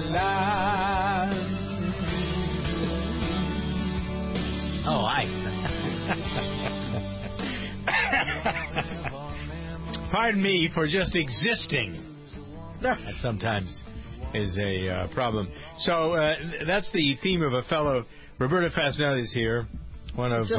la. Oh, pardon me for just existing. That sometimes is a problem. So that's the theme of a fellow. Roberta Fasanelli is here, one of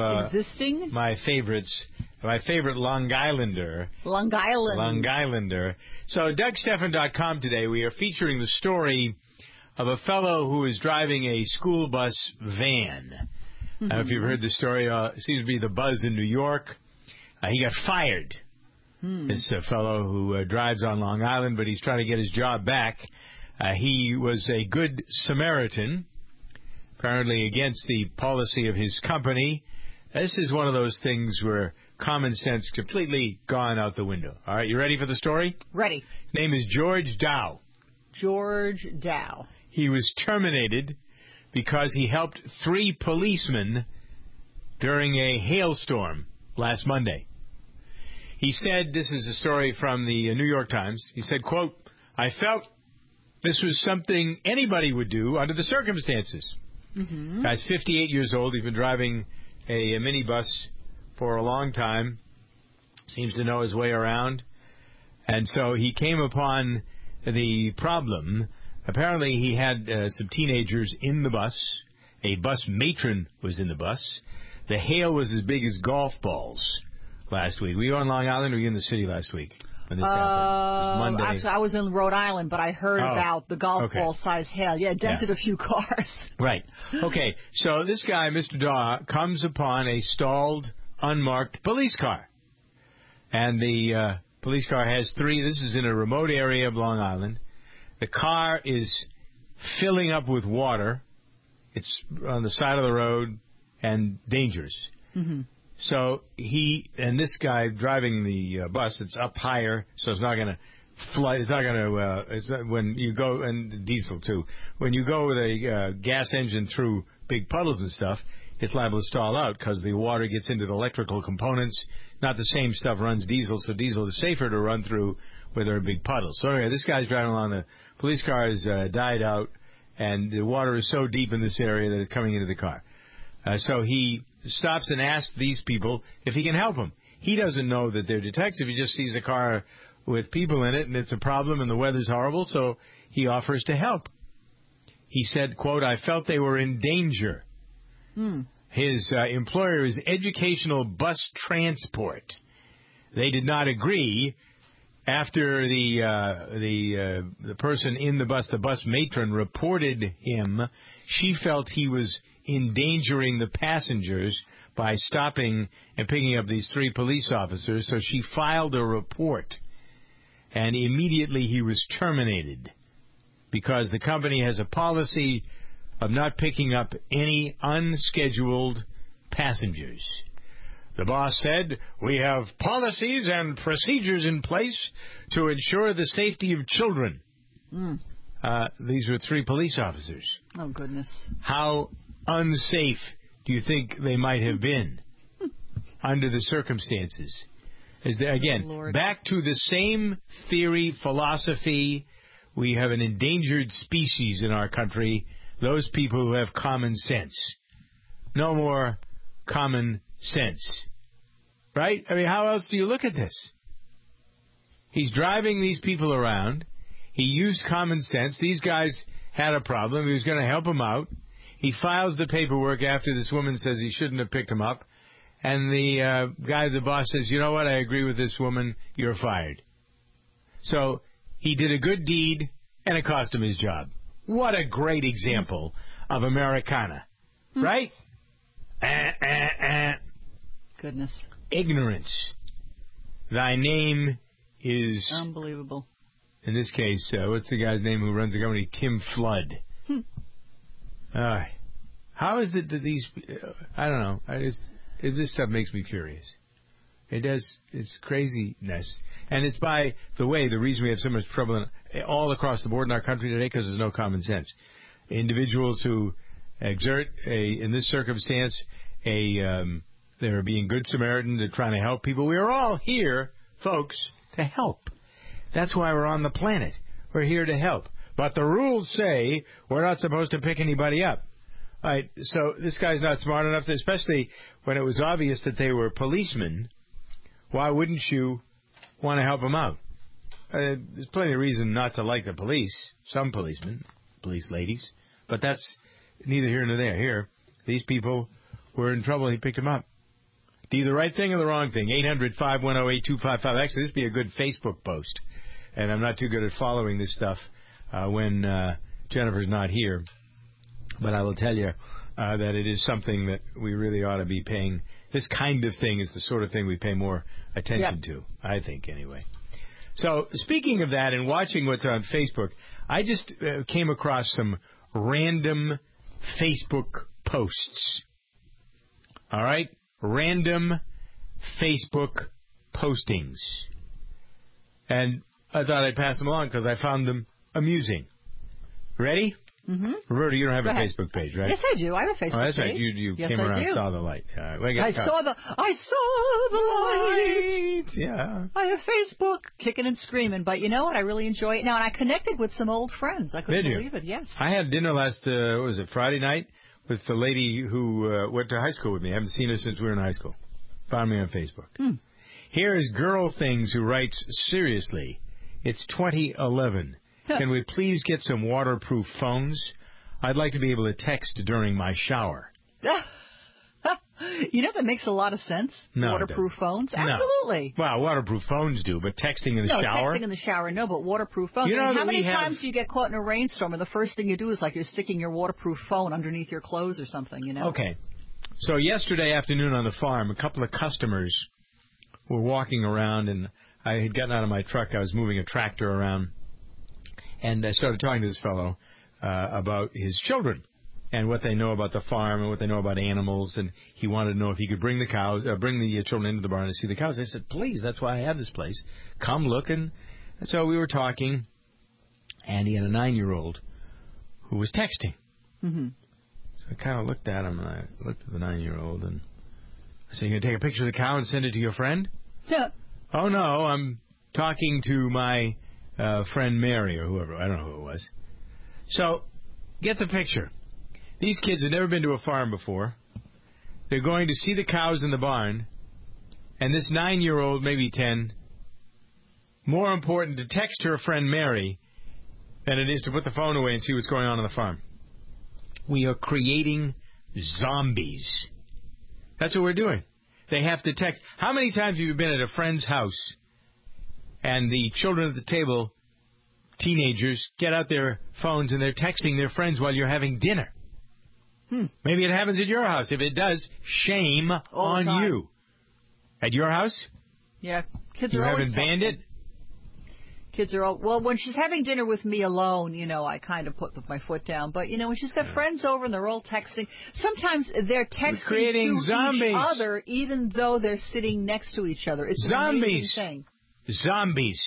my favorites. My favorite Long Islander. Long Island. Long Islander. So, DougStephan.com today, we are featuring the story of a fellow who is driving a school bus van. I don't know if you've heard the story. It seems to be the buzz in New York. He got fired. This fellow who drives on Long Island, but he's trying to get his job back. He was a good Samaritan, apparently against the policy of his company. This is one of those things where common sense completely gone out the window. All right, you ready for the story? Ready. His name is George Dow. George Dow. He was terminated because he helped 3 policemen during a hailstorm last Monday. He said, this is a story from the New York Times, he said, quote, I felt this was something anybody would do under the circumstances. Guy's 58 years old. He's been driving a minibus for a long time. Seems to know his way around. And so he came upon the problem. Apparently he had some teenagers in the bus. A bus matron was in the bus. The hail was as big as golf balls last week. Were you on Long Island or were you in the city last week when this happened? It was Monday. Actually, I was in Rhode Island, but I heard about the golf ball-sized hail. Yeah, it dented a few cars. Right. Okay, so this guy, Mr. Daw, comes upon a stalled, unmarked police car. And the police car has 3. This is in a remote area of Long Island. The car is filling up with water. It's on the side of the road and dangerous. So this guy driving the bus, it's up higher, so it's not going to fly. It's not going to, when you go, and diesel too, when you go with a gas engine through big puddles and stuff, it's liable to stall out because the water gets into the electrical components. Not the same stuff runs diesel, so diesel is safer to run through where there are big puddles. So anyway, this guy's driving along. The police car has died out, and the water is so deep in this area that it's coming into the car. So he stops and asks these people if he can help them. He doesn't know that they're detectives. He just sees a car with people in it, and it's a problem, and the weather's horrible, so he offers to help. He said, quote, I felt they were in danger. His employer is Educational Bus Transport. They did not agree. After the person in the bus matron, reported him, she felt he was endangering the passengers by stopping and picking up these 3 police officers, so she filed a report. And immediately he was terminated because the company has a policy of not picking up any unscheduled passengers. The boss said, we have policies and procedures in place to ensure the safety of children. These were 3 police officers. Oh, goodness. How unsafe do you think they might have been under the circumstances? Again, back to the same theory, philosophy. We have an endangered species in our country, those people who have common sense. No more common sense. Right? I mean, how else do you look at this? He's driving these people around. He used common sense. These guys had a problem. He was going to help them out. He files the paperwork after this woman says he shouldn't have picked him up. And the guy, the boss, says, you know what, I agree with this woman. You're fired. So he did a good deed, and it cost him his job. What a great example of Americana. Right? Goodness. Ignorance. Thy name is... unbelievable. In this case, what's the guy's name who runs the company? Tim Flood. How is it that these... I don't know. This stuff makes me furious. It does. It's craziness. And it's, by the way, the reason we have so much trouble all across the board in our country today, because there's no common sense. Individuals who exert, in this circumstance, they're being good Samaritans, they're trying to help people. We are all here, folks, to help. That's why we're on the planet. We're here to help. But the rules say we're not supposed to pick anybody up. All right, so this guy's not smart enough to, especially when it was obvious that they were policemen, why wouldn't you want to help them out? There's plenty of reason not to like the police, some policemen, police ladies, but that's neither here nor there. Here, these people were in trouble, he picked them up. Do the right thing or the wrong thing? 800-510-8255. Actually, this would be a good Facebook post. And I'm not too good at following this stuff when Jennifer's not here. But I will tell you that it is something that we really ought to be paying. This kind of thing is the sort of thing we pay more attention to, I think, anyway. So, speaking of that and watching what's on Facebook, I just came across some random Facebook posts. All right? Random Facebook postings. And I thought I'd pass them along because I found them amusing. Ready? Mm-hmm. Roberta, you don't have a Facebook page, right? Yes, I do. I have a Facebook page. Oh, that's right. You came around and saw the light. I saw the light. Yeah. I have Facebook, kicking and screaming. But you know what? I really enjoy it now. And I connected with some old friends. I couldn't believe it. Yes. I had dinner last, Friday night with the lady who went to high school with me. I haven't seen her since we were in high school. Found me on Facebook. Here is Girl Things who writes, seriously, it's 2011. Can we please get some waterproof phones? I'd like to be able to text during my shower. You know, that makes a lot of sense. No, waterproof phones? Absolutely. No. Well, waterproof phones do, but texting in the shower? No, texting in the shower, no, but waterproof phones. You know, how many times do you get caught in a rainstorm and the first thing you do is like you're sticking your waterproof phone underneath your clothes or something, you know? Okay. So yesterday afternoon on the farm, a couple of customers were walking around, and I had gotten out of my truck. I was moving a tractor around, and I started talking to this fellow about his children and what they know about the farm and what they know about animals. And he wanted to know if he could bring the children into the barn to see the cows. I said, please, that's why I have this place. Come look. And so we were talking, and he had a 9-year-old who was texting. Mm-hmm. So I kind of looked at him, and I looked at the 9-year-old, and I said, you going to take a picture of the cow and send it to your friend? Yeah. Oh, no, I'm talking to my friend Mary or whoever. I don't know who it was. So, get the picture. These kids had never been to a farm before. They're going to see the cows in the barn. And this 9-year-old, maybe 10, more important to text her friend Mary than it is to put the phone away and see what's going on the farm. We are creating zombies. That's what we're doing. They have to text. How many times have you been at a friend's house and the children at the table, teenagers, get out their phones and they're texting their friends while you're having dinner? Maybe it happens at your house. If it does, shame on you. At your house? Yeah. Kids are always banned it? Kids are all, well, when she's having dinner with me alone, you know, I kind of put my foot down. But, you know, when she's got friends over and they're all texting, sometimes they're texting to zombies. each other even though they're sitting next to each other. It's an amazing thing. Zombies.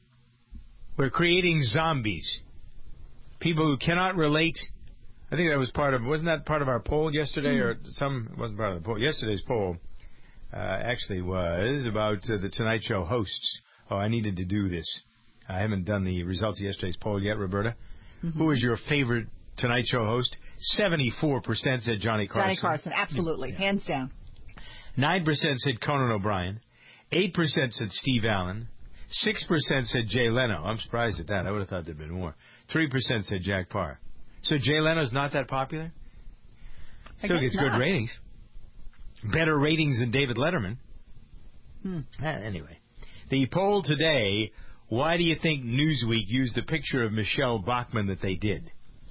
We're creating zombies. People who cannot relate. I think that was wasn't that part of our poll yesterday? Or it wasn't part of the poll. Yesterday's poll actually was about the Tonight Show hosts. Oh, I needed to do this. I haven't done the results of yesterday's poll yet, Roberta. Mm-hmm. Who is your favorite Tonight Show host? 74% said Johnny Carson. Johnny Carson, absolutely. Yeah. Hands down. 9% said Conan O'Brien. 8% said Steve Allen. 6% said Jay Leno. I'm surprised at that. I would have thought there'd been more. 3% said Jack Parr. So Jay Leno's not that popular? Still gets good ratings. Better ratings than David Letterman. Anyway. The poll today, why do you think Newsweek used the picture of Michelle Bachmann that they did?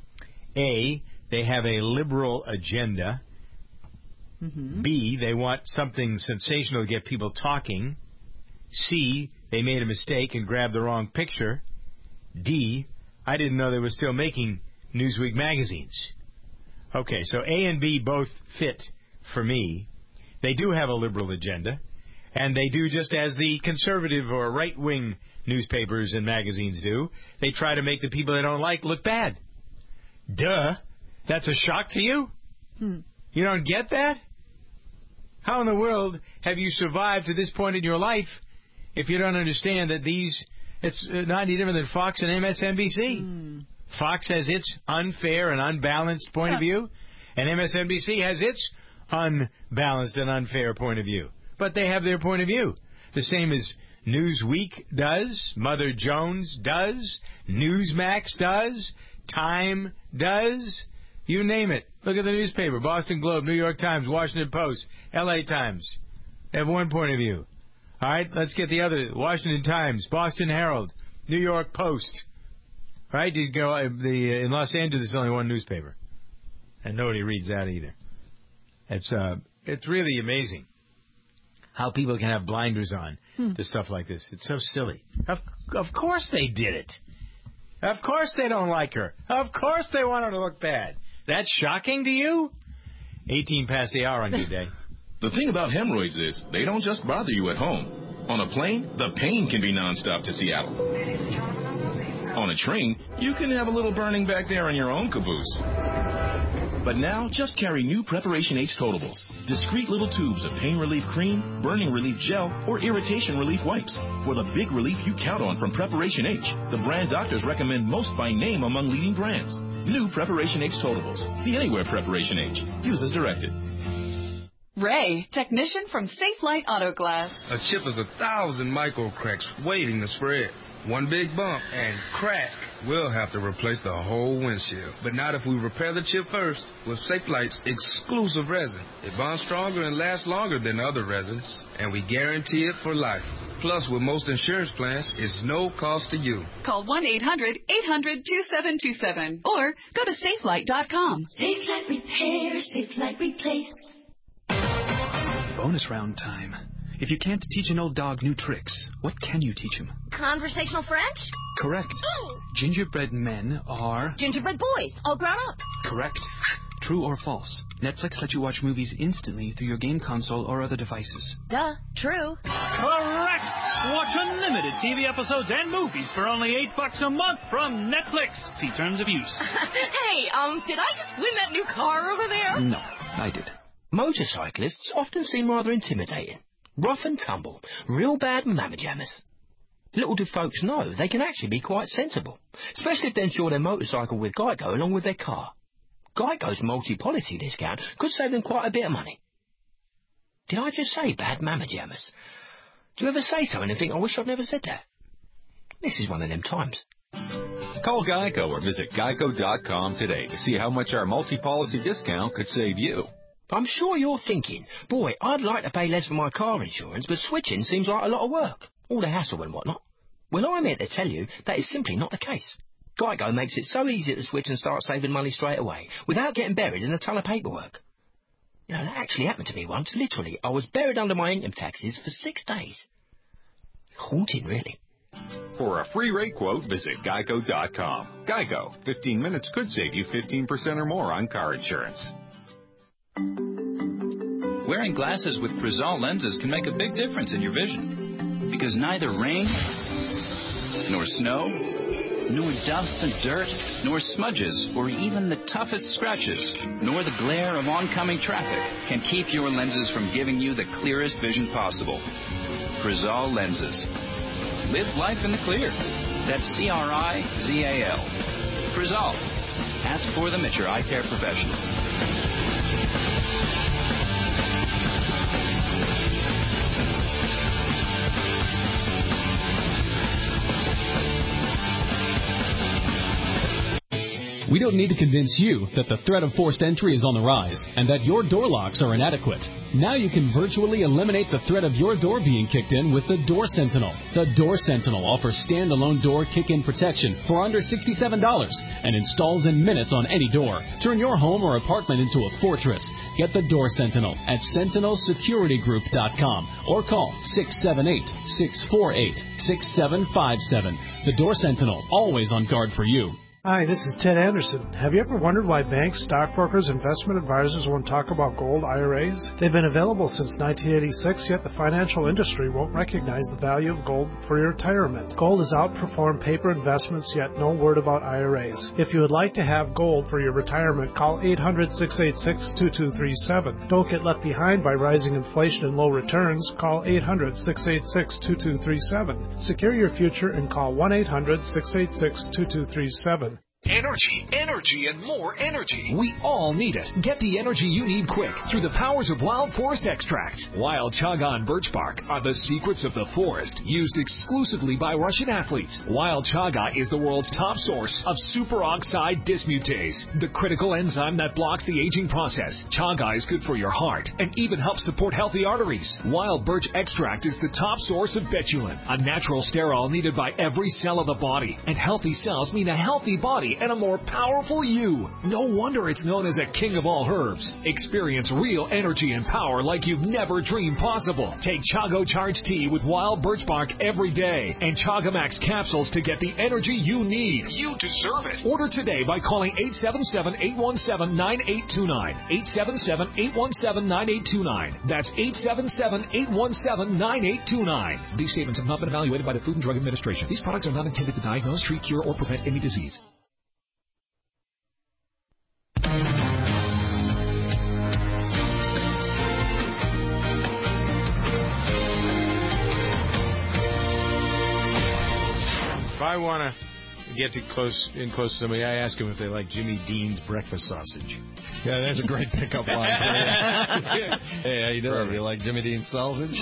A, they have a liberal agenda. Mm-hmm. B, they want something sensational to get people talking. C, they made a mistake and grabbed the wrong picture. D, I didn't know they were still making Newsweek magazines. Okay, so A and B both fit for me. They do have a liberal agenda, and they do just as the conservative or right-wing newspapers and magazines do. They try to make the people they don't like look bad. Duh. That's a shock to you? You don't get that? How in the world have you survived to this point in your life if you don't understand that it's not any different than Fox and MSNBC? Fox has its unfair and unbalanced point of view, and MSNBC has its unbalanced and unfair point of view. But they have their point of view. The same as Newsweek does, Mother Jones does, Newsmax does, Time does, you name it. Look at the newspaper, Boston Globe, New York Times, Washington Post, L.A. Times. They have one point of view. All right, let's get the other, Washington Times, Boston Herald, New York Post. Right? You go in Los Angeles, there's only one newspaper, and nobody reads that either. It's really amazing how people can have blinders on to stuff like this. It's so silly. Of course they did it. Of course they don't like her. Of course they want her to look bad. That's shocking to you? 18 past the hour on good day. The thing about hemorrhoids is they don't just bother you at home. On a plane, the pain can be nonstop to Seattle. On a train, you can have a little burning back there in your own caboose. But now, just carry new Preparation H Totables. Discreet little tubes of pain relief cream, burning relief gel, or irritation relief wipes. For the big relief you count on from Preparation H, the brand doctors recommend most by name among leading brands. New Preparation H Totables. The Anywhere Preparation H. Use as directed. Ray, technician from Safe Light Auto Glass. A chip is 1,000 micro cracks waiting to spread. One big bump and crack. We'll have to replace the whole windshield. But not if we repair the chip first with Safe Light's exclusive resin. It bonds stronger and lasts longer than other resins, and we guarantee it for life. Plus, with most insurance plans, it's no cost to you. Call 1-800-800-2727 or go to safelight.com. Safe Light Repair, Safe Light Replace. Bonus round time. If you can't teach an old dog new tricks, what can you teach him? Conversational French? Correct. Ooh. Gingerbread men are... Gingerbread boys, all grown up. Correct. True or false? Netflix lets you watch movies instantly through your game console or other devices. Duh, true. Correct! Watch unlimited TV episodes and movies for only $8 a month from Netflix. See terms of use. Hey, did I just win that new car over there? No, I did. Motorcyclists often seem rather intimidating. Rough and tumble, real bad mamma jammers. Little do folks know they can actually be quite sensible, especially if they insure their motorcycle with Geico along with their car. Geico's multi-policy discount could save them quite a bit of money. Did I just say bad mamma jammers? Do you ever say something and think, I wish I'd never said that? This is one of them times. Call Geico or visit geico.com today to see how much our multi-policy discount could save you. I'm sure you're thinking, boy, I'd like to pay less for my car insurance, but switching seems like a lot of work. All the hassle and whatnot. Well, I'm here to tell you that is simply not the case. Geico makes it so easy to switch and start saving money straight away, without getting buried in a ton of paperwork. You know, that actually happened to me once. Literally, I was buried under my income taxes for 6 days. Haunting, really. For a free rate quote, visit geico.com. Geico, 15 minutes could save you 15% or more on car insurance. Wearing glasses with Crizal lenses can make a big difference in your vision. Because neither rain, nor snow, nor dust and dirt, nor smudges, or even the toughest scratches, nor the glare of oncoming traffic can keep your lenses from giving you the clearest vision possible. Crizal lenses. Live life in the clear. That's C-R-I-Z-A-L. Crizal. Ask for them at your eye care professional. We don't need to convince you that the threat of forced entry is on the rise and that your door locks are inadequate. Now you can virtually eliminate the threat of your door being kicked in with the Door Sentinel. The Door Sentinel offers standalone door kick-in protection for under $67 and installs in minutes on any door. Turn your home or apartment into a fortress. Get the Door Sentinel at sentinelsecuritygroup.com or call 678-648-6757. The Door Sentinel, always on guard for you. Hi, this is Ted Anderson. Have you ever wondered why banks, stockbrokers, investment advisors won't talk about gold IRAs? They've been available since 1986, yet the financial industry won't recognize the value of gold for your retirement. Gold has outperformed paper investments, yet no word about IRAs. If you would like to have gold for your retirement, call 800-686-2237. Don't get left behind by rising inflation and low returns. Call 800-686-2237. Secure your future and call 1-800-686-2237. Energy, energy, and more energy. We all need it. Get the energy you need quick through the powers of Wild Forest Extracts. Wild Chaga and birch bark are the secrets of the forest, used exclusively by Russian athletes. Wild Chaga is the world's top source of superoxide dismutase, the critical enzyme that blocks the aging process. Chaga is good for your heart and even helps support healthy arteries. Wild birch extract is the top source of betulin, a natural sterol needed by every cell of the body. And healthy cells mean a healthy body and a more powerful you. No wonder it's known as a king of all herbs. Experience real energy and power like you've never dreamed possible. Take Chago Charge Tea with wild birch bark every day and Chagamax capsules to get the energy you need. You deserve it. Order today by calling 877-817-9829. 877-817-9829. That's 877-817-9829. These statements have not been evaluated by the Food and Drug Administration. These products are not intended to diagnose, treat, cure, or prevent any disease. If I want to get close to somebody, I ask them if they like Jimmy Dean's breakfast sausage. Yeah, that's a great pickup line for you. Hey, how you doing? Do you like Jimmy Dean's sausage?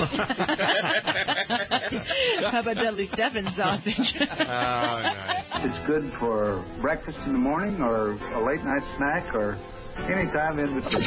How about Dudley Stephen's sausage? Oh, nice. It's good for breakfast in the morning or a late night snack or any time in between.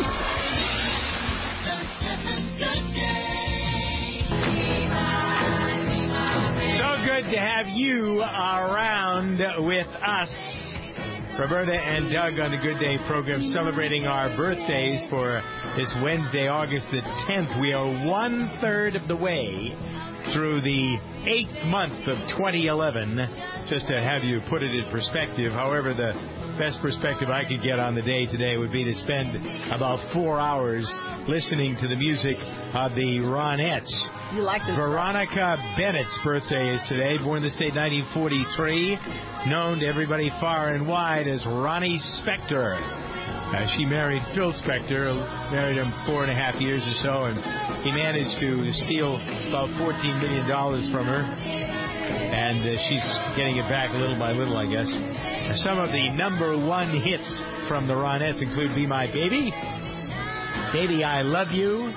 So good to have you around with us. Roberta and Doug on the Good Day program celebrating our birthdays for this Wednesday, August the 10th. We are 1/3 of the way through the 8th month of 2011, just to have you put it in perspective. However, the best perspective I could get on the day today would be to spend about 4 hours listening to the music of the Ronettes. You like this? Veronica Bennett's birthday is today, born in the state 1943, known to everybody far and wide as Ronnie Spector. She married Phil Spector, married him 4.5 years or so, and he managed to steal about $14 million from her. And she's getting it back little by little, I guess. Some of the number one hits from the Ronettes include Be My Baby, Baby I Love You.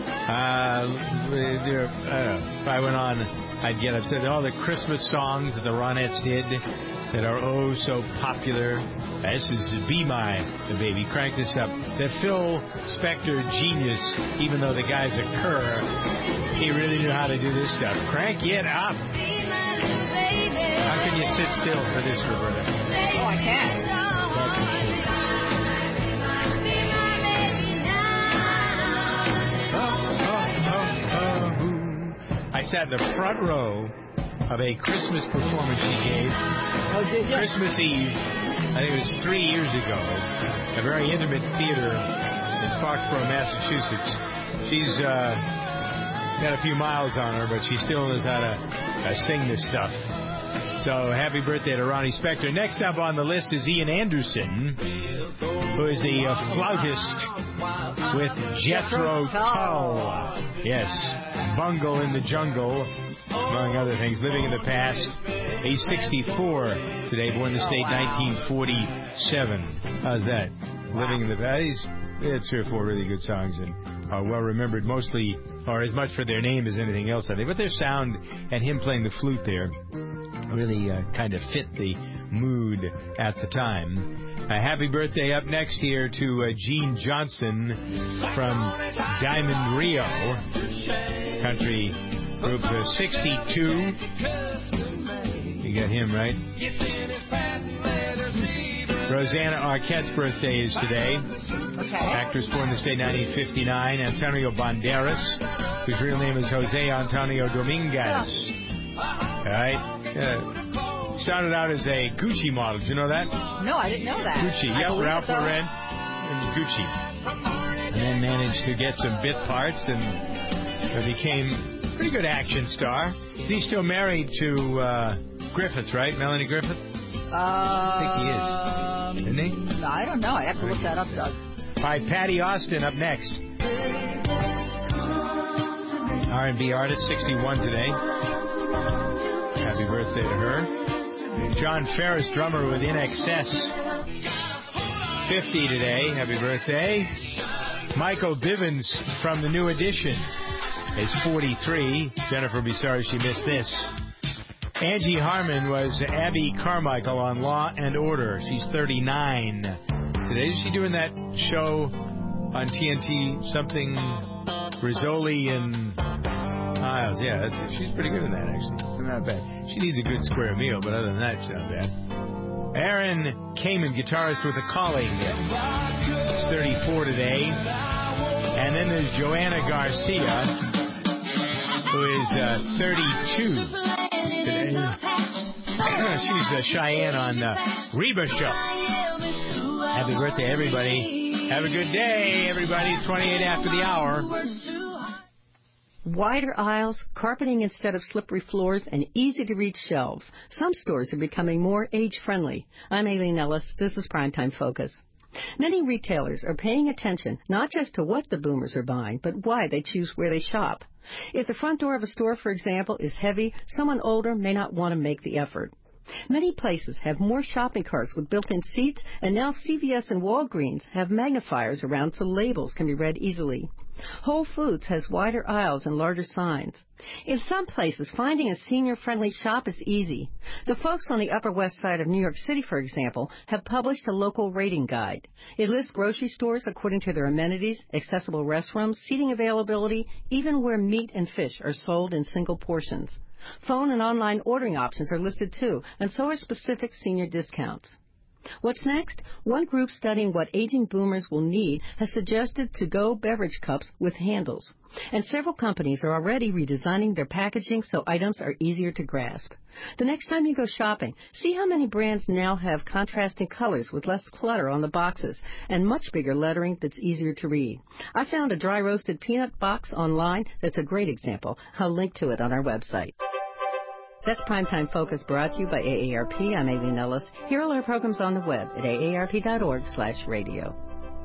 If I went on, I'd get upset. All the Christmas songs that the Ronettes did that are oh so popular. This is Be My Baby. Crank this up. The Phil Spector genius, even though the guy's a cur, he really knew how to do this stuff. Crank it up. How can you sit still for this, Roberta? Oh, I can. That's the truth. I sat in the front row of a Christmas performance she gave. Oh, did you? Christmas Eve, I think it was 3 years ago, a very intimate theater in Foxborough, Massachusetts. She's got a few miles on her, but she still knows how to sing this stuff. So happy birthday to Ronnie Spector. Next up on the list is Ian Anderson, who is the flautist with Jethro Tull. Yes, Bungle in the Jungle, among other things, living in the past. He's 64 today, born in the state 1947. How's that? Living in the past. He had 3 or 4 really good songs and are well remembered, mostly, or as much for their name as anything else, I think. But their sound and him playing the flute there really kind of fit the mood at the time. Happy birthday up next here to Gene Johnson from Diamond Rio, country group 62. You got him, right? Rosanna Arquette's birthday is today. Okay. Actress born in the state 1959. Antonio Banderas, whose real name is Jose Antonio Dominguez. All right. Started out as a Gucci model. Did you know that? No, I didn't know that. Gucci. Yep, Ralph Lauren and Gucci. And then managed to get some bit parts and became a pretty good action star. He's still married to Griffith, right? Melanie Griffith? I think he is. Isn't he? I don't know. I have to look that up, Doug. All right, Patty Austin up next. R&B artist, 61 today. Happy birthday to her. John Ferris, drummer with In Excess, 50 today. Happy birthday. Michael Bivens from The New Edition is 43. Jennifer will be sorry she missed this. Angie Harmon was Abby Carmichael on Law and Order. She's 39 today. Is she doing that show on TNT, something Rizzoli and Isles? Yeah, she's pretty good in that, actually. Not bad. She needs a good square meal, but other than that, she's not bad. Aaron Kamen, guitarist with A Calling. She's 34 today. And then there's Joanna Garcia, who is 32 today. She's Cheyenne on Reba Show. Happy birthday, everybody. Have a good day, everybody. It's 28 after the hour. Wider aisles, carpeting instead of slippery floors, and easy-to-reach shelves. Some stores are becoming more age-friendly. I'm Aileen Ellis. This is Primetime Focus. Many retailers are paying attention not just to what the boomers are buying, but why they choose where they shop. If the front door of a store, for example, is heavy, someone older may not want to make the effort. Many places have more shopping carts with built-in seats, and now CVS and Walgreens have magnifiers around so labels can be read easily. Whole Foods has wider aisles and larger signs. In some places, finding a senior-friendly shop is easy. The folks on the Upper West Side of New York City, for example, have published a local rating guide. It lists grocery stores according to their amenities, accessible restrooms, seating availability, even where meat and fish are sold in single portions. Phone and online ordering options are listed too, and so are specific senior discounts. What's next? One group studying what aging boomers will need has suggested to-go beverage cups with handles. And several companies are already redesigning their packaging so items are easier to grasp. The next time you go shopping, see how many brands now have contrasting colors with less clutter on the boxes and much bigger lettering that's easier to read. I found a dry roasted peanut box online that's a great example. I'll link to it on our website. That's Primetime Focus, brought to you by AARP. I'm Aileen Ellis. Hear all our programs on the web at aarp.org/radio.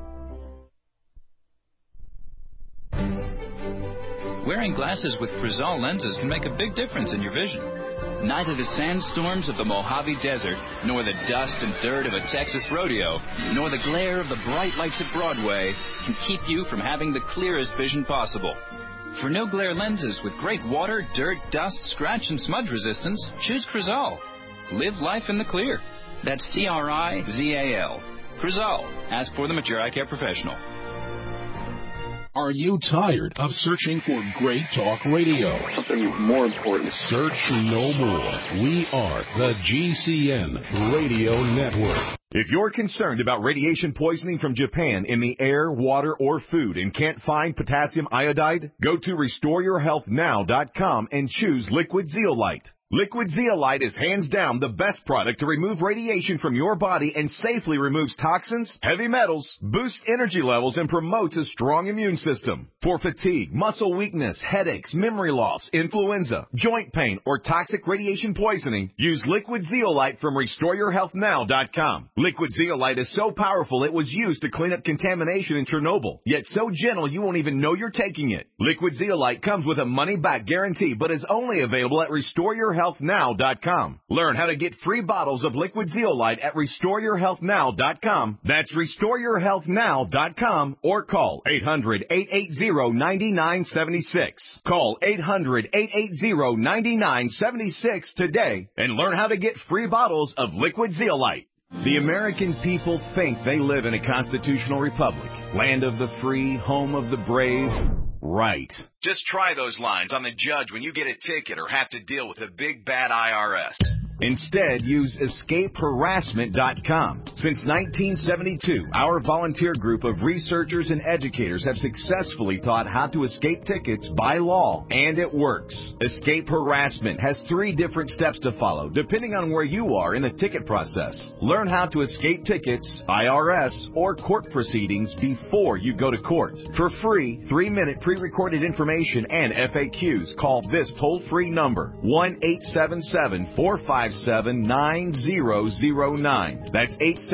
Wearing glasses with Crizal lenses can make a big difference in your vision. Neither the sandstorms of the Mojave Desert, nor the dust and dirt of a Texas rodeo, nor the glare of the bright lights at Broadway can keep you from having the clearest vision possible. For no-glare lenses with great water, dirt, dust, scratch, and smudge resistance, choose Crizal. Live life in the clear. That's C-R-I-Z-A-L. Crizal. Ask for them at your eye care professional. Are you tired of searching for great talk radio? Something more important. Search no more. We are the GCN Radio Network. If you're concerned about radiation poisoning from Japan in the air, water, or food and can't find potassium iodide, go to RestoreYourHealthNow.com and choose Liquid Zeolite. Liquid Zeolite is hands down the best product to remove radiation from your body and safely removes toxins, heavy metals, boosts energy levels, and promotes a strong immune system. For fatigue, muscle weakness, headaches, memory loss, influenza, joint pain, or toxic radiation poisoning, use Liquid Zeolite from RestoreYourHealthNow.com. Liquid Zeolite is so powerful it was used to clean up contamination in Chernobyl, yet so gentle you won't even know you're taking it. Liquid Zeolite comes with a money-back guarantee, but is only available at RestoreYourHealthNow.com. Learn how to get free bottles of Liquid Zeolite at RestoreYourHealthNow.com. That's RestoreYourHealthNow.com, or call 800-880-9976. Call 800-880-9976 today and learn how to get free bottles of Liquid Zeolite. The American people think they live in a constitutional republic, land of the free, home of the brave. Right. Just try those lines on the judge when you get a ticket or have to deal with a big bad IRS. Instead, use EscapeHarassment.com. Since 1972, our volunteer group of researchers and educators have successfully taught how to escape tickets by law, and it works. Escape Harassment has 3 different steps to follow, depending on where you are in the ticket process. Learn how to escape tickets, IRS, or court proceedings before you go to court. For free, 3-minute pre-recorded information and FAQs, call this toll-free number, 1-877-457 877-457-9009. That's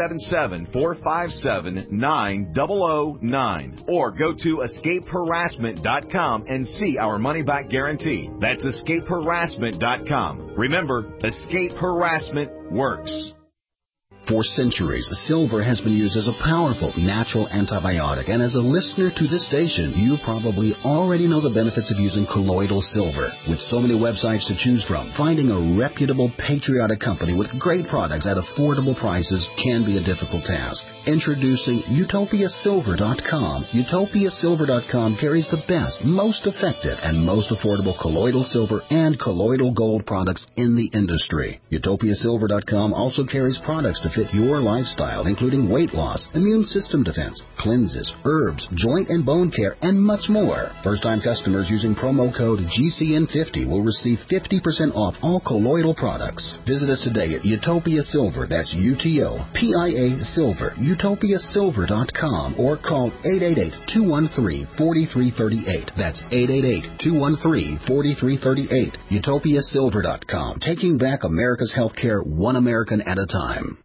877-457-9009. Or go to escapeharassment.com and see our money-back guarantee. That's escapeharassment.com. Remember, escape harassment works. For centuries, silver has been used as a powerful natural antibiotic, and as a listener to this station, you probably already know the benefits of using colloidal silver. With so many websites to choose from, finding a reputable, patriotic company with great products at affordable prices can be a difficult task. Introducing UtopiaSilver.com. UtopiaSilver.com carries the best, most effective, and most affordable colloidal silver and colloidal gold products in the industry. UtopiaSilver.com also carries products to fit your lifestyle, including weight loss, immune system defense, cleanses, herbs, joint and bone care, and much more. First-time customers using promo code GCN50 will receive 50% off all colloidal products. Visit us today at Utopia Silver, that's UTOPIA Silver, UtopiaSilver.com, or call 888-213-4338. That's 888-213-4338. UtopiaSilver.com, taking back America's healthcare one American at a time.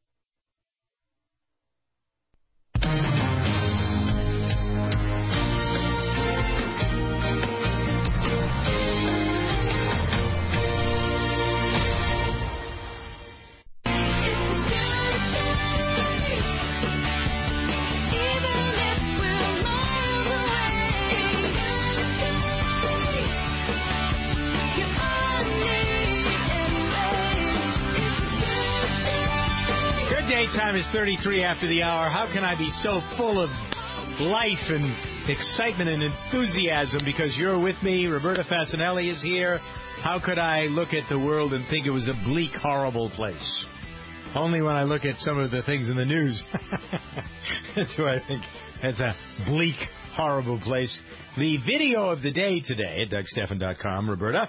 Time is 33 after the hour. How can I be so full of life and excitement and enthusiasm? Because you're with me. Roberta Fasanelli is here. How could I look at the world and think it was a bleak, horrible place? Only when I look at some of the things in the news. That's where I think it's a bleak, horrible place. The video of the day today at DougStephan.com, Roberta,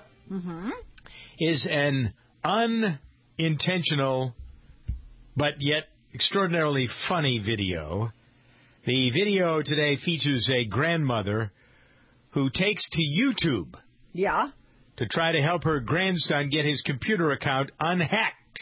is an unintentional but yet extraordinarily funny video. The video today features a grandmother who takes to YouTube to try to help her grandson get his computer account unhacked.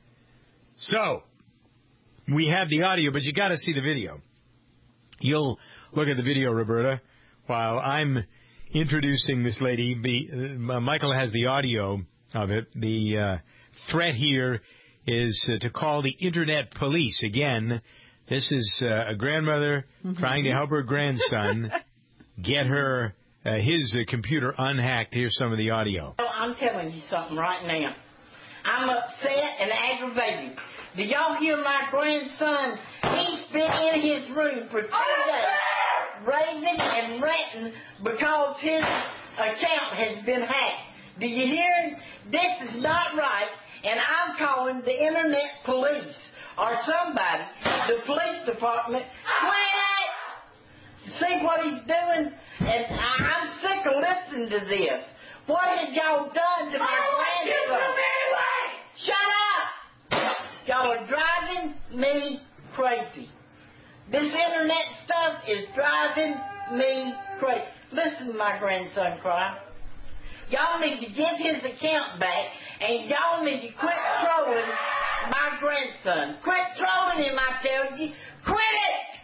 So, we have the audio, but you got to see the video. You'll look at the video, Roberta, while I'm introducing this lady. Michael has the audio of it. The threat here is to call the Internet police. Again, this is a grandmother trying to help her grandson get her his computer unhacked. Here's some of the audio. I'm telling you something right now. I'm upset and aggravated. Do y'all hear my grandson? He's been in his room for 2 days, raving and ranting because his account has been hacked. Do you hear him? This is not right. And I'm calling the Internet police or somebody, the police department. Quit it! See what he's doing? And I'm sick of listening to this. What have y'all done to my grandson? Shut up! Y'all are driving me crazy. This Internet stuff is driving me crazy. Listen to my grandson cry. Y'all need to give his account back, and y'all need to quit trolling my grandson. Quit trolling him, I tell you. Quit it!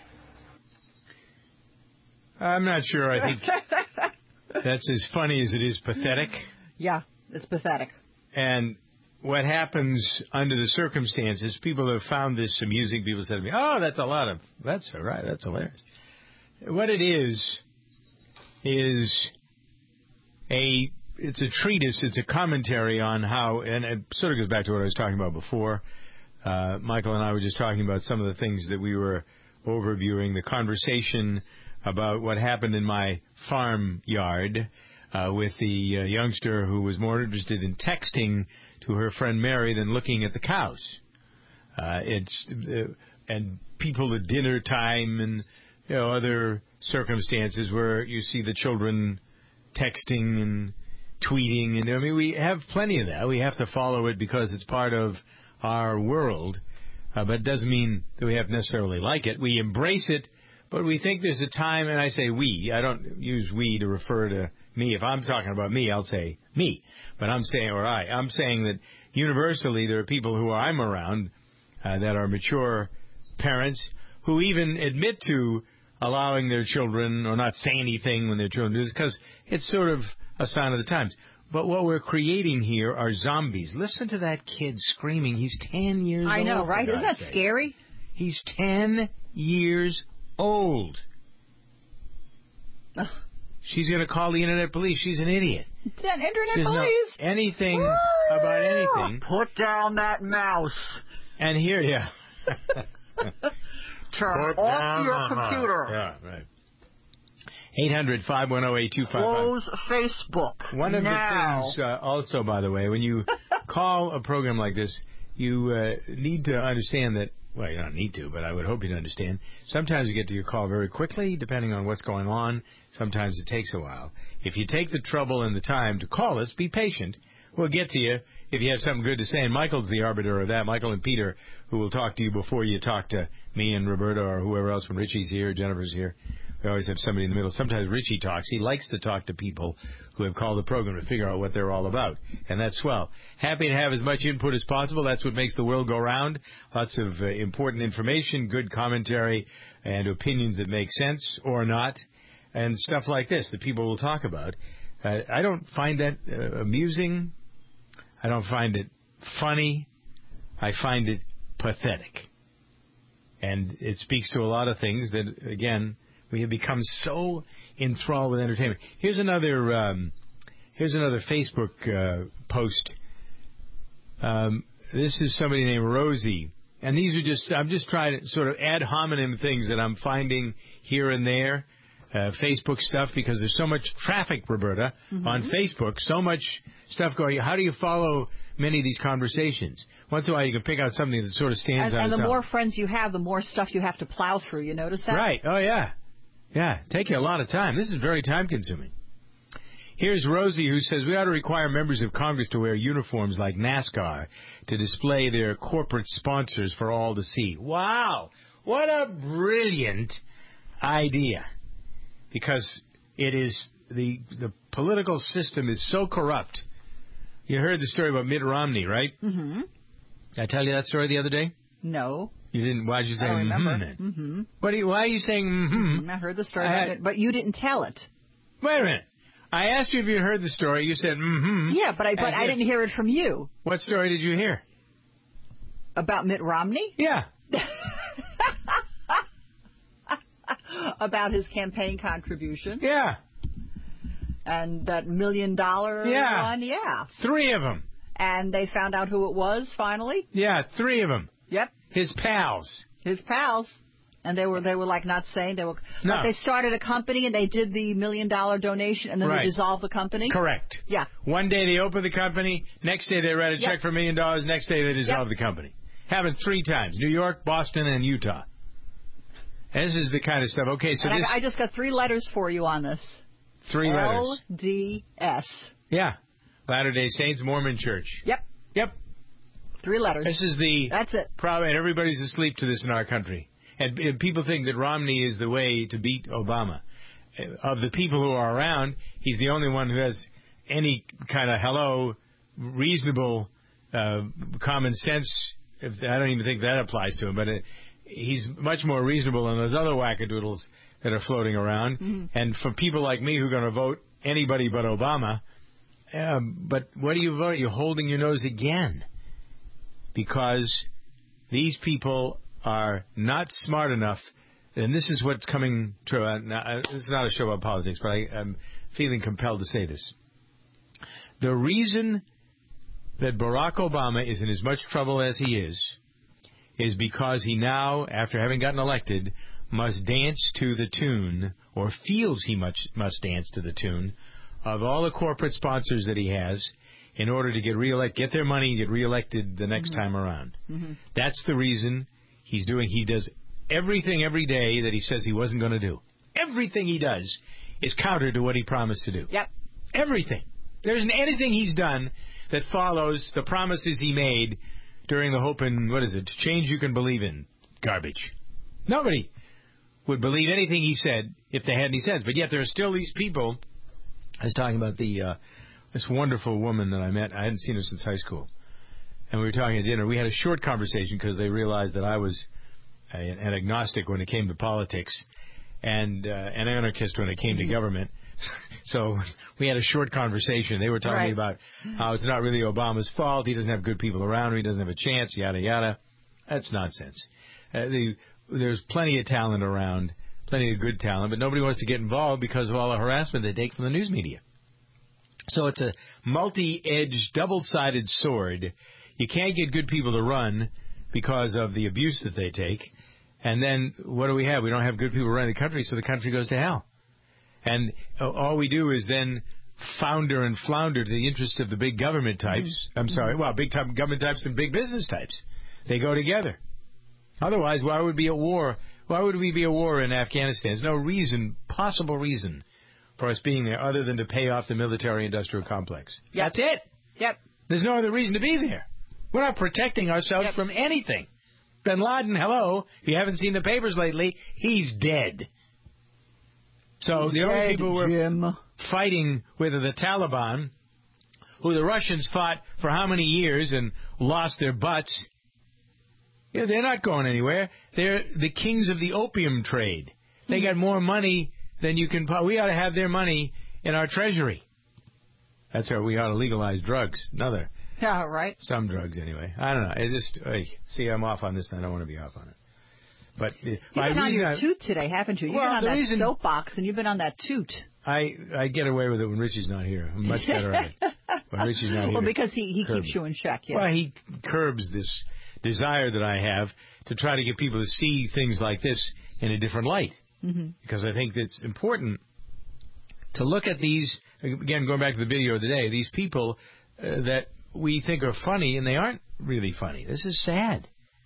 I'm not sure. I think that's as funny as it is pathetic. Yeah, it's pathetic. And what happens under the circumstances, people have found this amusing. People said to me, oh, that's all right. That's hilarious. What it is it's a treatise, it's a commentary on how, and it sort of goes back to what I was talking about before. Michael and I were just talking about some of the things that we were overviewing, the conversation about what happened in my farm yard with the youngster who was more interested in texting to her friend Mary than looking at the cows. And people at dinner time and other circumstances where you see the children texting and tweeting, and I mean, we have plenty of that. We have to follow it because it's part of our world, but it doesn't mean that we have to necessarily like it. We embrace it, but we think there's a time, and I say we. I don't use we to refer to me. If I'm talking about me, I'll say me. But I'm saying that universally there are people who I'm around that are mature parents who even admit to allowing their children or not say anything when their children do this because it's sort of a sign of the times. But what we're creating here are zombies. Listen to that kid screaming. He's 10 years old. I know, right? Isn't that scary? He's 10 years old. Ugh. She's going to call the internet police. She's an idiot. Internet She doesn't police. know anything about anything. Put down that mouse. And here, Turn off your computer. Yeah, right. 800-510-8255. Close Facebook. One of now. the things, also, by the way, when you call a program like this, you need to understand that, well, you don't need to, but I would hope you'd understand. Sometimes you get to your call very quickly, depending on what's going on. Sometimes it takes a while. If you take the trouble and the time to call us, be patient. We'll get to you if you have something good to say. And Michael's the arbiter of that. Michael and Peter, who will talk to you before you talk to me and Roberta or whoever else, when Richie's here, Jennifer's here. We always have somebody in the middle. Sometimes Richie talks. He likes to talk to people who have called the program to figure out what they're all about. And that's swell. Happy to have as much input as possible. That's what makes the world go round. Lots of important information, good commentary, and opinions that make sense or not, and stuff like this that people will talk about. I don't find that amusing. I don't find it funny. I find it pathetic. And it speaks to a lot of things that, again, we have become so enthralled with entertainment. Here's another Facebook post. This is somebody named Rosie. And these are I'm just trying to sort of ad hominem things that I'm finding here and there. Facebook stuff, because there's so much traffic, Roberta, on Facebook, so much stuff going. How do you follow many of these conversations? Once in a while you can pick out something that sort of stands out. And the more friends you have, the more stuff you have to plow through. You notice that? Right. Oh, yeah. Yeah. Take you a lot of time. This is very time-consuming. Here's Rosie, who says, we ought to require members of Congress to wear uniforms like NASCAR to display their corporate sponsors for all to see. Wow. What a brilliant idea. Because it is the political system is so corrupt. You heard the story about Mitt Romney, right? Mm-hmm. Did I tell you that story the other day? No. You didn't? Why did you say I don't remember. then? Mm-hmm. Why are you saying mm-hmm? I heard the story, but you didn't tell it. Wait a minute. I asked you if you heard the story. You said mm-hmm. Yeah, but I didn't hear it from you. What story did you hear? About Mitt Romney? Yeah. About his campaign contribution. Yeah. And that $1 million one. Yeah. 3 of them. And they found out who it was finally. Yeah, 3 of them. Yep. His pals. And they were like not saying they were. No. But they started a company and they did the $1 million donation and then they dissolved the company. Correct. Yeah. One day they opened the company. Next day they write a check for $1 million. Next day they dissolved the company. Happened 3 times: New York, Boston, and Utah. And this is the kind of stuff. Okay, so I just got 3 letters for you on this. 3 letters. LDS. Yeah. Latter-day Saints Mormon Church. Yep. 3 letters. This is That's it. Problem, and everybody's asleep to this in our country. And people think that Romney is the way to beat Obama. Of the people who are around, he's the only one who has any kind of reasonable common sense. I don't even think that applies to him, but he's much more reasonable than those other wackadoodles that are floating around. Mm-hmm. And for people like me who are going to vote anybody but Obama, but what do you vote? You're holding your nose again. Because these people are not smart enough, and this is what's coming true. This is not a show about politics, but I'm feeling compelled to say this. The reason that Barack Obama is in as much trouble as he is because he now, after having gotten elected, must dance to the tune, or feels he must dance to the tune, of all the corporate sponsors that he has in order to get their money and get reelected the next time around. Mm-hmm. That's the reason he does everything every day that he says he wasn't going to do. Everything he does is counter to what he promised to do. Yep. Everything. There isn't anything he's done that follows the promises he made during the Hope and, Change You Can Believe In garbage. Nobody would believe anything he said if they had any sense. But yet there are still these people I was talking about this wonderful woman that I met. I hadn't seen her since high school. And we were talking at dinner. We had a short conversation because they realized that I was an agnostic when it came to politics and an anarchist when it came to government. So we had a short conversation. They were talking about how it's not really Obama's fault. He doesn't have good people around him. He doesn't have a chance, yada, yada. That's nonsense. There's plenty of talent around, plenty of good talent, but nobody wants to get involved because of all the harassment they take from the news media. So it's a multi-edged, double-sided sword. You can't get good people to run because of the abuse that they take. And then what do we have? We don't have good people running the country, so the country goes to hell. And all we do is then founder and flounder to the interest of the big government types. Big government types and big business types. They go together. Otherwise, why would we be at war? Why would we be at war in Afghanistan? There's no possible reason for us being there other than to pay off the military-industrial complex. Yep. That's it. Yep. There's no other reason to be there. We're not protecting ourselves from anything. Bin Laden, hello. If you haven't seen the papers lately, he's dead. So the only people we're fighting with are the Taliban, who the Russians fought for how many years and lost their butts. Yeah, they're not going anywhere. They're the kings of the opium trade. They got more money than you can... We ought to have their money in our treasury. That's how we ought to legalize drugs. Yeah, right. Some drugs, anyway. I don't know. See, I'm off on this, and I don't want to be off on it. But you've been on your toot today, haven't you? You've been on that soapbox, and you've been on that toot. I get away with it when Richie's not here. I'm much better at it when Richie's not here. Well, because he keeps you in check. Yeah. Well, he curbs this desire that I have to try to get people to see things like this in a different light. Mm-hmm. Because I think it's important to look at these, again, going back to the video of the day, these people that we think are funny, and they aren't really funny. This is sad.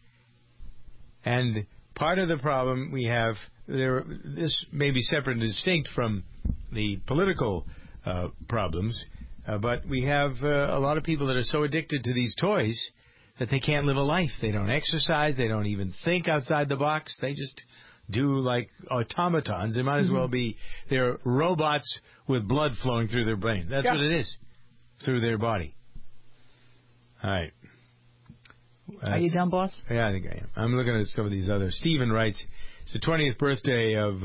And part of the problem we have, this may be separate and distinct from the political problems, but we have a lot of people that are so addicted to these toys that they can't live a life. They don't exercise. They don't even think outside the box. They just do like automatons. They might as well be, they're robots with blood flowing through their brain. That's what it is, through their body. All right. Are you done, boss? Yeah, I think I am. I'm looking at some of these other. Stephen writes, it's the 20th birthday of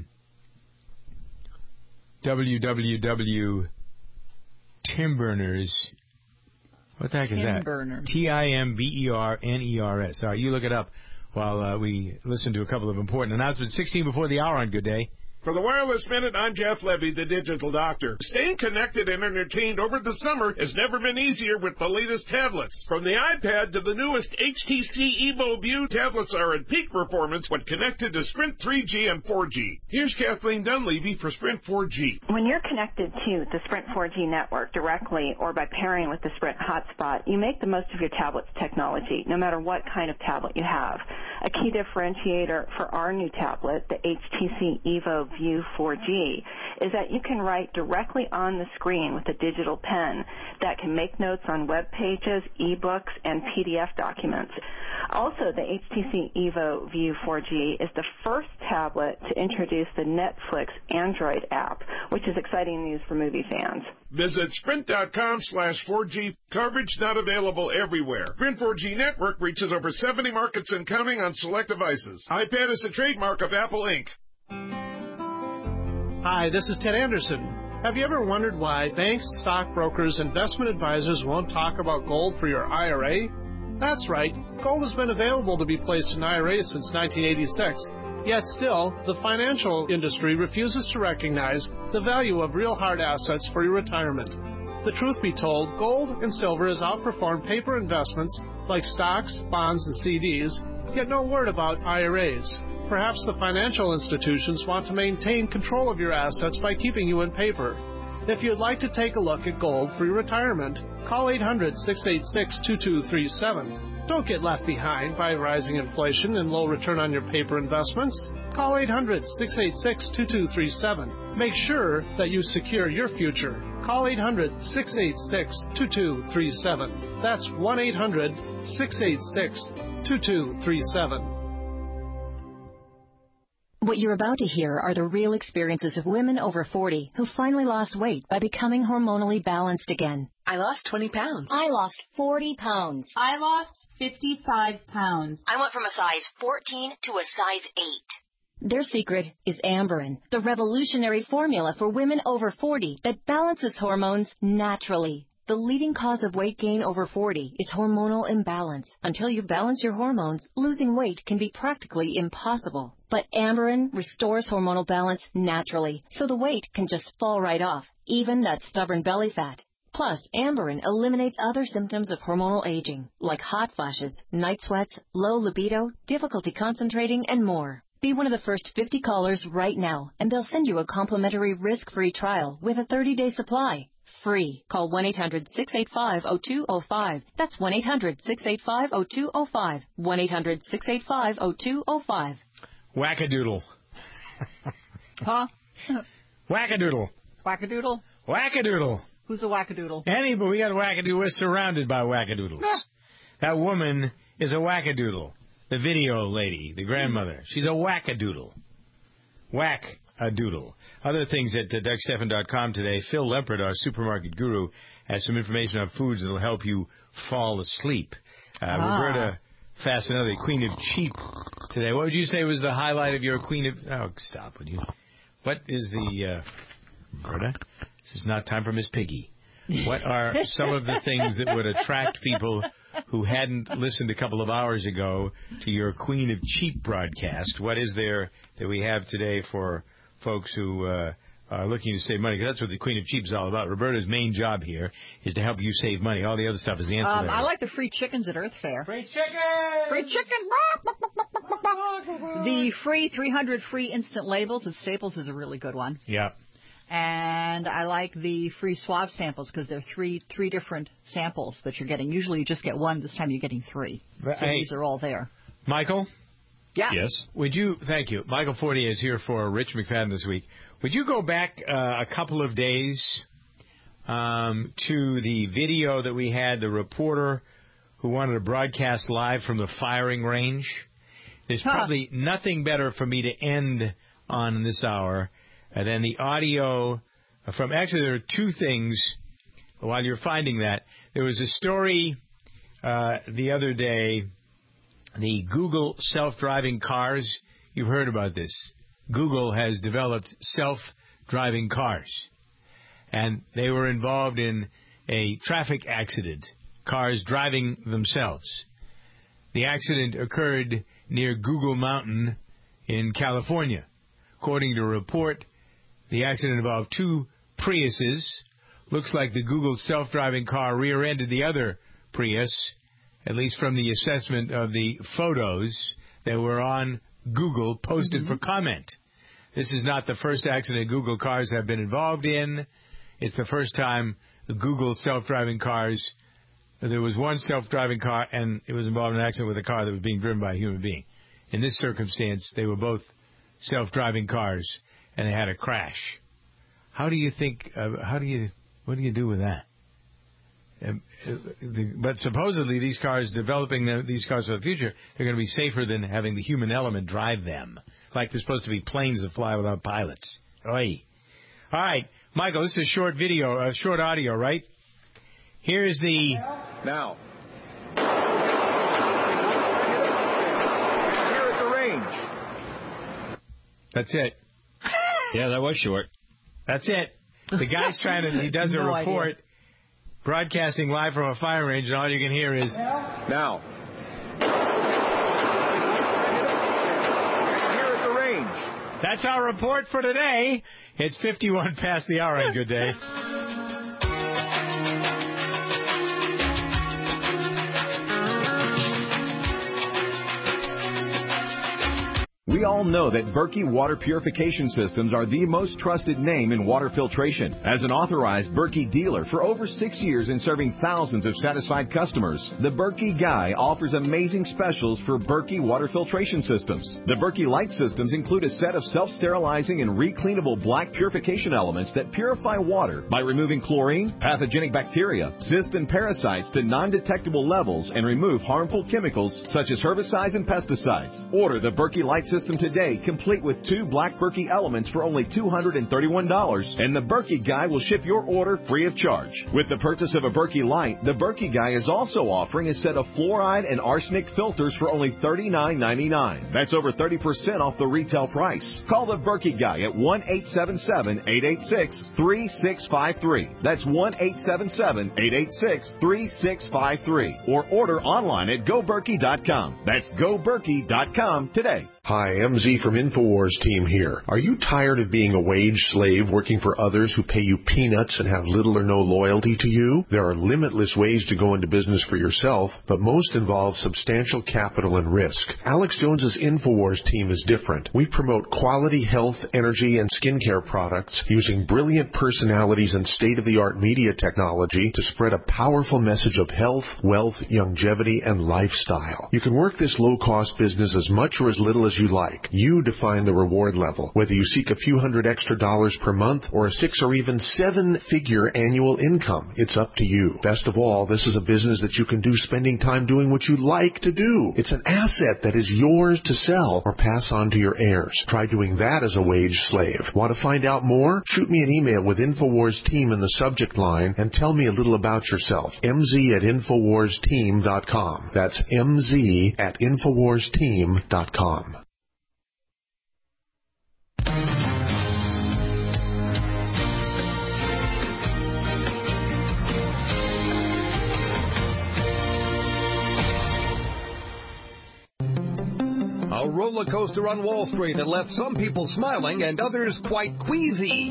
WWW Timberners. What the heck is that? Timberners. Timberners. All right, you look it up while we listen to a couple of important announcements. 16 before the hour on Good Day. For the Wireless Minute, I'm Jeff Levy, the Digital Doctor. Staying connected and entertained over the summer has never been easier with the latest tablets. From the iPad to the newest HTC Evo View, tablets are at peak performance when connected to Sprint 3G and 4G. Here's Kathleen Dunleavy for Sprint 4G. When you're connected to the Sprint 4G network directly or by pairing with the Sprint hotspot, you make the most of your tablet's technology, no matter what kind of tablet you have. A key differentiator for our new tablet, the HTC Evo View 4G, is that you can write directly on the screen with a digital pen that can make notes on web pages, ebooks, and PDF documents. Also, the HTC Evo View 4G is the first tablet to introduce the Netflix Android app, which is exciting news for movie fans. Visit sprint.com/4G. Coverage not available everywhere. Sprint 4G network reaches over 70 markets and counting on select devices. iPad is a trademark of Apple Inc. Hi, this is Ted Anderson. Have you ever wondered why banks, stockbrokers, investment advisors won't talk about gold for your IRA? That's right. Gold has been available to be placed in IRAs since 1986. Yet still, the financial industry refuses to recognize the value of real hard assets for your retirement. The truth be told, gold and silver has outperformed paper investments like stocks, bonds, and CDs, yet no word about IRAs. Perhaps the financial institutions want to maintain control of your assets by keeping you in paper. If you'd like to take a look at gold for your retirement, call 800-686-2237. Don't get left behind by rising inflation and low return on your paper investments. Call 800-686-2237. Make sure that you secure your future. Call 800-686-2237. That's 1-800-686-2237. What you're about to hear are the real experiences of women over 40 who finally lost weight by becoming hormonally balanced again. I lost 20 pounds. I lost 40 pounds. I lost 55 pounds. I went from a size 14 to a size 8. Their secret is Amberin, the revolutionary formula for women over 40 that balances hormones naturally. The leading cause of weight gain over 40 is hormonal imbalance. Until you balance your hormones, losing weight can be practically impossible. But Amberin restores hormonal balance naturally, so the weight can just fall right off, even that stubborn belly fat. Plus, Amberin eliminates other symptoms of hormonal aging, like hot flashes, night sweats, low libido, difficulty concentrating, and more. Be one of the first 50 callers right now, and they'll send you a complimentary risk-free trial with a 30-day supply. Free. Call 1-800-685-0205. That's 1-800-685-0205. 1-800-685-0205. Wackadoodle. Huh? Wackadoodle. Wackadoodle? Wackadoodle. Who's a wackadoodle? Anybody, we got a wackadoodle. We're surrounded by wackadoodles. That woman is a wackadoodle. The video lady, the grandmother. She's a wackadoodle. Whack-a-doodle. Other things at DougStephan.com today. Phil Lempert, our supermarket guru, has some information on foods that will help you fall asleep. Roberta Fasanelli, Queen of Cheap today. What would you say was the highlight of your Queen of... Oh, stop, would you? What is the... Roberta? This is not time for Miss Piggy. What are some of the things that would attract people who hadn't listened a couple of hours ago to your Queen of Cheap broadcast? What is there that we have today for folks who are looking to save money? Because that's what the Queen of Cheap is all about. Roberta's main job here is to help you save money. All the other stuff is ancillary. I like the free chickens at Earth Fair. Free chicken! Free chicken! The free 300 free instant labels at Staples is a really good one. Yeah. And I like the free swab samples because they're three different samples that you're getting. Usually you just get one. This time you're getting three. So these are all there. Michael? Yeah. Yes. Would you? Thank you. Michael Fortier is here for Rich McFadden this week. Would you go back a couple of days to the video that we had, the reporter who wanted to broadcast live from the firing range? There's probably nothing better for me to end on this hour than the audio from... Actually, there are two things while you're finding that. There was a story the other day, the Google self-driving cars. You've heard about this. Google has developed self-driving cars. And they were involved in a traffic accident, cars driving themselves. The accident occurred near Google Mountain in California. According to a report, the accident involved two Priuses. Looks like the Google self-driving car rear-ended the other Prius, at least from the assessment of the photos that were on Google posted for comment. This is not the first accident Google cars have been involved in. It's the first time the Google self-driving cars, there was one self-driving car and it was involved in an accident with a car that was being driven by a human being. In this circumstance, they were both self-driving cars and they had a crash. How do you think, what do you do with that? But supposedly these cars, developing these cars for the future, they're going to be safer than having the human element drive them. Like they're supposed to be planes that fly without pilots. Oy. All right, Michael, this is a short video, short audio, right? Here's the... Now. Here at the range. That's it. Yeah, that was short. That's it. The guy's trying to, he does a report, idea. Broadcasting live from a firing range, and all you can hear is... Now. Here at the range. That's our report for today. It's 51 past the hour, and good day. We all know that Berkey Water Purification Systems are the most trusted name in water filtration. As an authorized Berkey dealer for over 6 years and serving thousands of satisfied customers, the Berkey Guy offers amazing specials for Berkey Water Filtration Systems. The Berkey Light Systems include a set of self-sterilizing and recleanable black purification elements that purify water by removing chlorine, pathogenic bacteria, cysts, and parasites to non-detectable levels and remove harmful chemicals such as herbicides and pesticides. Order the Berkey Light system today, complete with 2 Black Berkey elements for only $231, and the Berkey Guy will ship your order free of charge. With the purchase of a Berkey Light, the Berkey Guy is also offering a set of fluoride and arsenic filters for only $39.99. That's over 30% off the retail price. Call the Berkey Guy at 1-877-886-3653. That's 1-877-886-3653. Or order online at GoBerkey.com. That's GoBerkey.com today. Hi, MZ from InfoWars team here. Are you tired of being a wage slave working for others who pay you peanuts and have little or no loyalty to you? There are limitless ways to go into business for yourself, but most involve substantial capital and risk. Alex Jones's InfoWars team is different. We promote quality health, energy, and skincare products using brilliant personalities and state-of-the-art media technology to spread a powerful message of health, wealth, longevity, and lifestyle. You can work this low-cost business as much or as little as you like. You define the reward level, whether you seek a few $100 extra per month or a 6 or even 7-figure annual income. It's up to you. Best of all, this is a business that you can do spending time doing what you like to do. It's an asset that is yours to sell or pass on to your heirs. Try doing that as a wage slave. Want to find out more? Shoot me an email with InfoWars Team in the subject line and tell me a little about yourself. MZ@InfoWarsTeam.com. That's MZ@InfoWarsTeam.com. A roller coaster on Wall Street that left some people smiling and others quite queasy.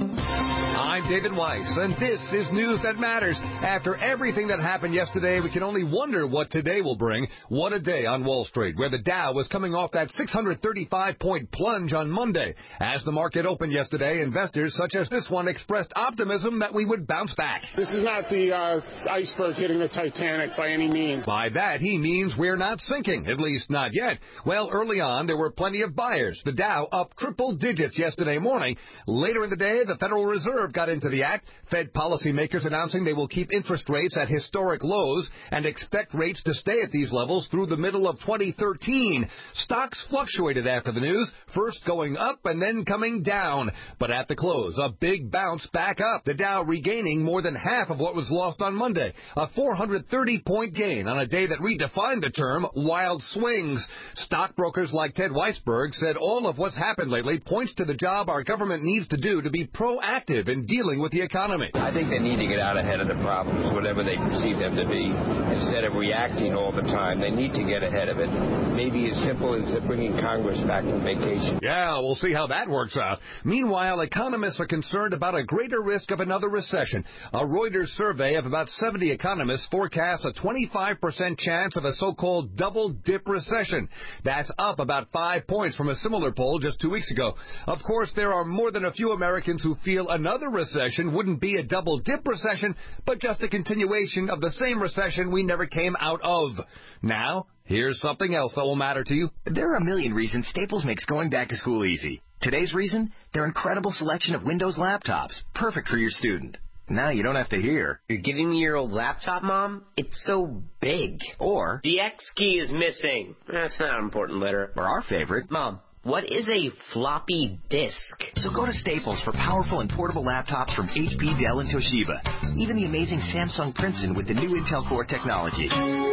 I'm David Weiss, and this is News That Matters. After everything that happened yesterday, we can only wonder what today will bring. What a day on Wall Street, where the Dow was coming off that 635-point plunge on Monday. As the market opened yesterday, investors such as this one expressed optimism that we would bounce back. This is not the iceberg hitting the Titanic by any means. By that, he means we're not sinking, at least not yet. Well, early on, there were plenty of buyers. The Dow up triple digits yesterday morning. Later in the day, the Federal Reserve got into the act. Fed policymakers announcing they will keep interest rates at historic lows and expect rates to stay at these levels through the middle of 2013. Stocks fluctuated after the news, first going up and then coming down. But at the close, a big bounce back up. The Dow regaining more than half of what was lost on Monday. A 430-point gain on a day that redefined the term wild swings. Stockbrokers like Ted Weisberg said all of what's happened lately points to the job our government needs to do to be proactive in dealing with the economy. I think they need to get out ahead of the problems, whatever they perceive them to be. Instead of reacting all the time, they need to get ahead of it. Maybe as simple as bringing Congress back from vacation. Yeah, we'll see how that works out. Meanwhile, economists are concerned about a greater risk of another recession. A Reuters survey of about 70 economists forecasts a 25% chance of a so-called double-dip recession. That's up about 5 points from a similar poll just 2 weeks ago. Of course, there are more than a few Americans who feel another recession wouldn't be a double-dip recession, but just a continuation of the same recession we never came out of. Now, here's something else that will matter to you. There are a million reasons Staples makes going back to school easy. Today's reason? Their incredible selection of Windows laptops, perfect for your student. Now you don't have to hear, "You're giving me your old laptop, Mom? It's so big." Or, "The X key is missing." That's not an important letter. Or our favorite, "Mom, what is a floppy disk?" So go to Staples for powerful and portable laptops from HP, Dell, and Toshiba. Even the amazing Samsung Princeton with the new Intel Core technology.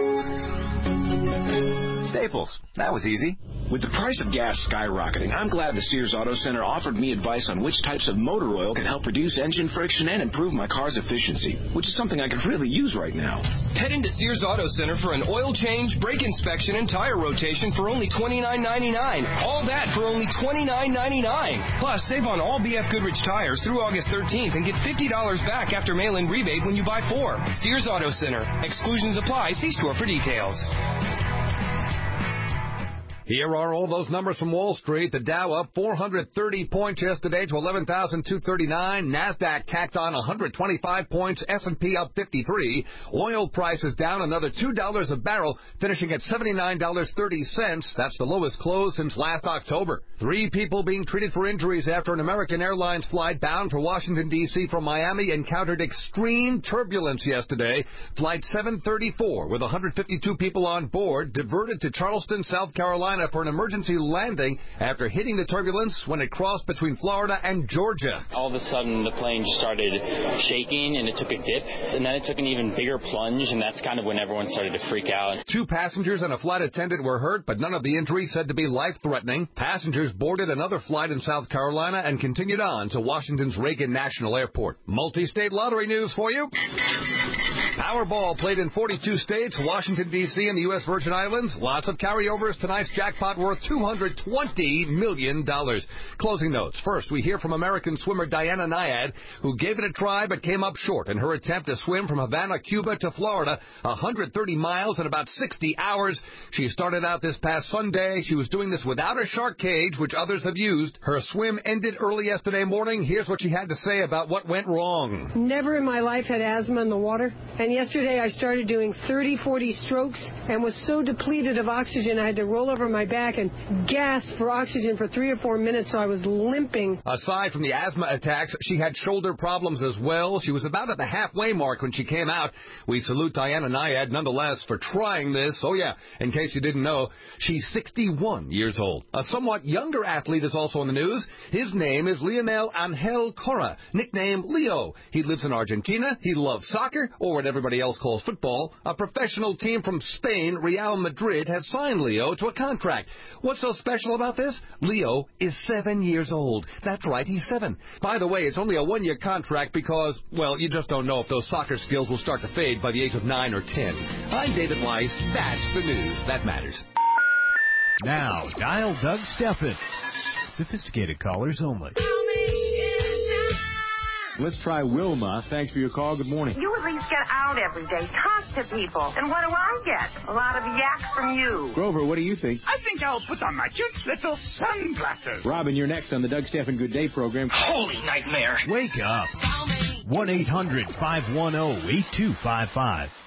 Staples. That was easy. With the price of gas skyrocketing, I'm glad the Sears Auto Center offered me advice on which types of motor oil can help reduce engine friction and improve my car's efficiency, which is something I could really use right now. Head into Sears Auto Center for an oil change, brake inspection, and tire rotation for only $29.99. All that for only $29.99. Plus, save on all BF Goodrich tires through August 13th and get $50 back after mail-in rebate when you buy 4. Sears Auto Center. Exclusions apply. See store for details. Here are all those numbers from Wall Street. The Dow up 430 points yesterday to 11,239. NASDAQ tacked on 125 points. S&P up 53. Oil prices down another $2 a barrel, finishing at $79.30. That's the lowest close since last October. 3 people being treated for injuries after an American Airlines flight bound for Washington, D.C. from Miami encountered extreme turbulence yesterday. Flight 734, with 152 people on board, diverted to Charleston, South Carolina Carolina for an emergency landing after hitting the turbulence when it crossed between Florida and Georgia. All of a sudden, the plane just started shaking, and it took a dip, and then it took an even bigger plunge, and that's kind of when everyone started to freak out. 2 passengers and a flight attendant were hurt, but none of the injuries said to be life-threatening. Passengers boarded another flight in South Carolina and continued on to Washington's Reagan National Airport. Multi-state lottery news for you. Powerball played in 42 states, Washington, D.C., and the U.S. Virgin Islands. Lots of carryovers. Tonight's jackpot worth $220 million. Closing notes. First, we hear from American swimmer Diana Nyad, who gave it a try but came up short in her attempt to swim from Havana, Cuba to Florida, 130 miles in about 60 hours. She started out this past Sunday. She was doing this without a shark cage, which others have used. Her swim ended early yesterday morning. Here's what she had to say about what went wrong. Never in my life had asthma in the water. And yesterday I started doing 30, 40 strokes and was so depleted of oxygen I had to roll over my back and gasp for oxygen for 3 or 4 minutes, so I was limping. Aside from the asthma attacks, she had shoulder problems as well. She was about at the halfway mark when she came out. We salute Diana Nyad nonetheless for trying this. Oh yeah, in case you didn't know, she's 61 years old. A somewhat younger athlete is also in the news. His name is Lionel Angel Cora, nicknamed Leo. He lives in Argentina. He loves soccer, or what everybody else calls football. A professional team from Spain, Real Madrid, has signed Leo to a contract. What's so special about this? Leo is 7 years old. That's right, he's 7. By the way, it's only a 1-year contract because, well, you just don't know if those soccer skills will start to fade by the age of 9 or 10. I'm David Weiss. That's the news that matters. Now, dial Doug Steffen. Sophisticated callers only. Let's try Wilma. Thanks for your call. Good morning. You at least get out every day. Talk to people. And what do I get? A lot of yak from you. Grover, what do you think? I think I'll put on my cute little sunglasses. Robin, you're next on the Doug Steffen Good Day program. Holy nightmare. Wake up. 1-800-510-8255.